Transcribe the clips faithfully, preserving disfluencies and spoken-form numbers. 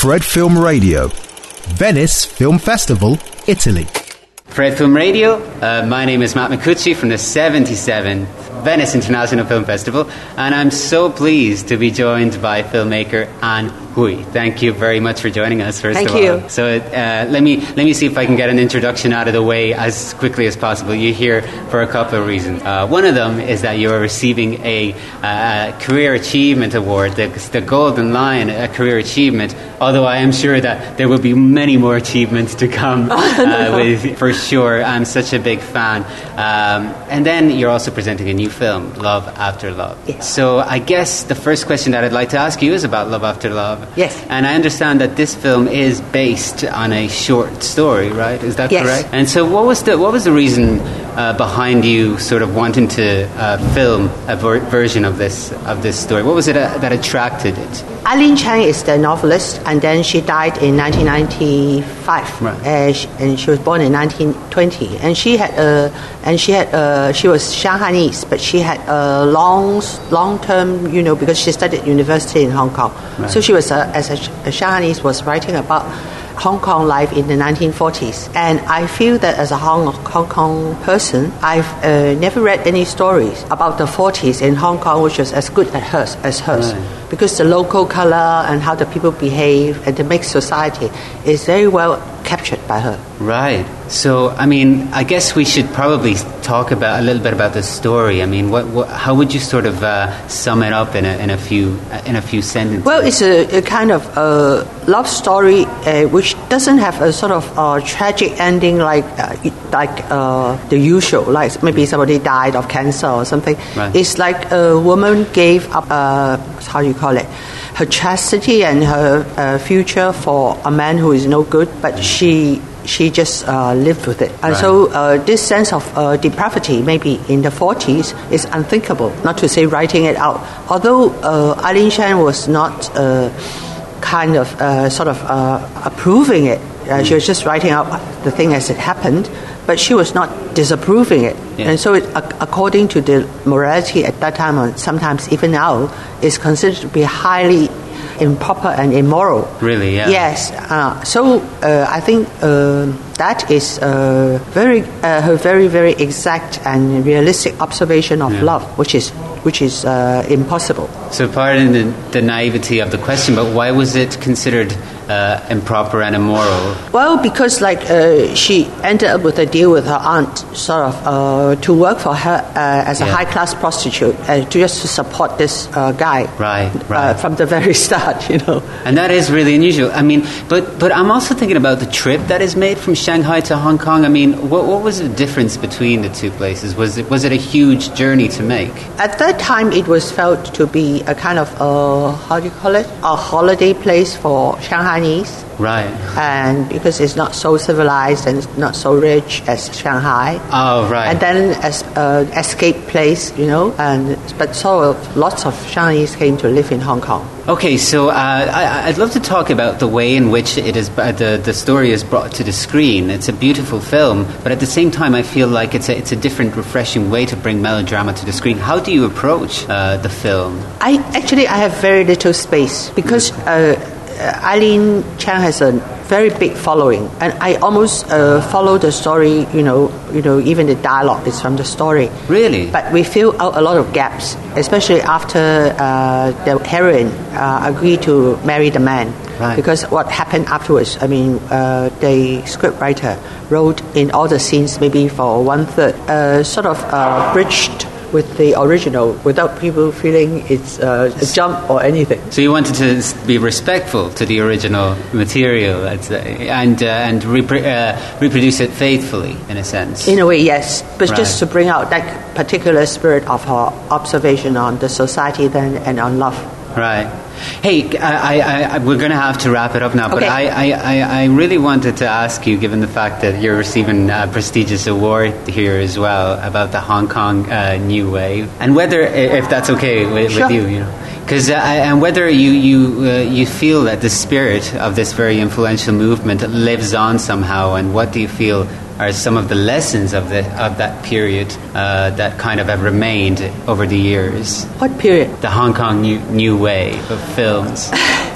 Fred Film Radio, Venice Film Festival, Italy. Fred Film Radio, uh, my name is Matt Micucci from the seventy-seventh Venice International Film Festival, and I'm so pleased to be joined by filmmaker Anh Huy. Thank you very much for joining us, first Thank of all. you. So uh, let me let me see if I can get an introduction out of the way as quickly as possible. You're here for a couple of reasons. Uh, one of them is that you're receiving a uh, Career Achievement Award, the, the Golden Lion, a Career Achievement, although I am sure that there will be many more achievements to come uh, with, for sure. I'm such a big fan. Um, and then you're also presenting a new film, Love After Love. Yes. So I guess the first question that I'd like to ask you is about Love After Love. Yes. And I understand that this film is based on a short story, right? Is that Yes. correct? And so what was the what was the reason uh, behind you sort of wanting to uh, film a ver- version of this of this story? What was it uh, that attracted it? Eileen Chang is the novelist, and then she died in nineteen ninety-five, Right. uh, she, and she was born in nineteen twenty. And she had a, and she had a, she was Shanghainese, but she had a long, long term, you know, because she studied university in Hong Kong. Right. So she was a, as a, a Shanghainese was writing about Hong Kong life in the nineteen forties. And I feel that as a Hong, Hong Kong person, I've uh, never read any stories about the forties in Hong Kong which was as good as hers, as hers. Right. Because the local color and how the people behave and the mixed society is very well captured by her. Right. So, I mean, I guess we should probably talk about a little bit about the story. I mean, what, what how would you sort of uh, sum it up in a in a few in a few sentences? Well, it's a, a kind of a love story uh, which doesn't have a sort of uh, tragic ending like uh, like uh, the usual, like maybe somebody died of cancer or something. Right. It's like a woman gave up, uh, how do you call it, her chastity and her uh, future for a man who is no good, but she she just uh, lived with it. And Right. so uh, this sense of uh, depravity maybe in the forties is unthinkable, not to say writing it out. Although uh, Eileen Chang was not uh, kind of uh, sort of uh, approving it. Uh, she was just writing out the thing as it happened, but she was not disapproving it. Yeah. And so it, ac- according to the morality at that time, and sometimes even now, is considered to be highly improper and immoral. Really, yeah. Yes. Uh, so uh, I think uh, that is uh, very uh, her very very exact and realistic observation of Yeah. love, which is which is uh, impossible. So, pardon the, the naivety of the question, but why was it considered uh, improper and immoral? Well, because like uh, she ended up with a deal with her aunt, sort of uh, to work for her uh, as a Yeah. high class prostitute, uh, to just to support this uh, guy. Right, Uh, right. from the very start, you know. And that is really unusual. I mean, but but I'm also thinking about the trip that is made from Shanghai to Hong Kong. I mean, what what was the difference between the two places? Was it was it a huge journey to make? At that time, it was felt to be a kind of a, how do you call it, a holiday place for Shanghainese. Right. And because it's not so civilized and it's not so rich as Shanghai. Oh, right. And then as an escape place, you know, and but so lots of Chinese came to live in Hong Kong. Okay, so uh, I, I'd love to talk about the way in which it is uh, the the story is brought to the screen. It's a beautiful film, but at the same time, I feel like it's a it's a different, refreshing way to bring melodrama to the screen. How do you approach uh, the film? I actually I have very little space because uh, Eileen Chang has a very big following, and I almost uh, follow the story. You know, you know, even the dialogue is from the story. Really? But we fill out a lot of gaps, especially after uh, the heroine uh, agreed to marry the man. Right. Because what happened afterwards, I mean, uh, the scriptwriter wrote in all the scenes, maybe for one third, uh, sort of uh, bridged with the original without people feeling it's uh, a jump or anything. So you wanted to s- be respectful to the original material, I'd say, and uh, and repro- uh, reproduce it faithfully, in a sense. In a way, yes, but Right. just to bring out that particular spirit of her observation on the society then and on love. Right. Hey, I, I, I, we're going to have to wrap it up now, but Okay. I, I, I really wanted to ask you, given the fact that you're receiving a prestigious award here as well, about the Hong Kong uh, New Wave, and whether, if that's okay with, Sure. with you, you know, because uh, and whether you you uh, you feel that the spirit of this very influential movement lives on somehow, and what do you feel are some of the lessons of the of that period uh, that kind of have remained over the years? What period? The Hong Kong new, new wave of films.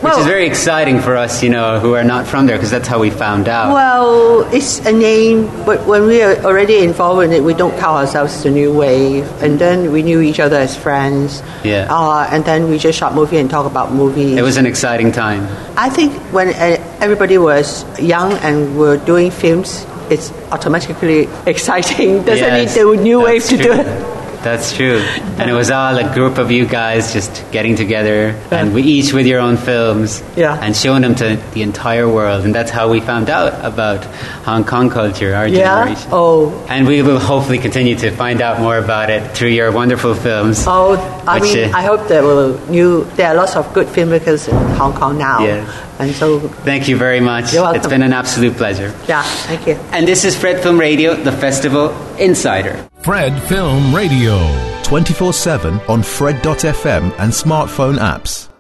Which is very exciting for us, you know, who are not from there, because that's how we found out. Well, it's a name, but when we are already involved in it, we don't call ourselves the New Wave. And then we knew each other as friends. Yeah. Uh, and then we just shot movie and talk about movies. It was an exciting time. I think when uh, everybody was young and were doing films, it's automatically exciting. Doesn't Yes, need the New Wave that's to true. do it. That's true. And it was all a group of you guys just getting together, and we each with your own films, Yeah. and showing them to the entire world. And that's how we found out about Hong Kong culture, our Yeah? generation. Oh. And we will hopefully continue to find out more about it through your wonderful films. Oh, I Which, mean, uh, I hope there will new. There are lots of good filmmakers in Hong Kong now, Yes. and so Thank you very much. You're welcome. It's been an absolute pleasure. yeah, thank you. And this is Fred Film Radio, the Festival Insider. Fred Film Radio. twenty-four seven on Fred dot f m and smartphone apps.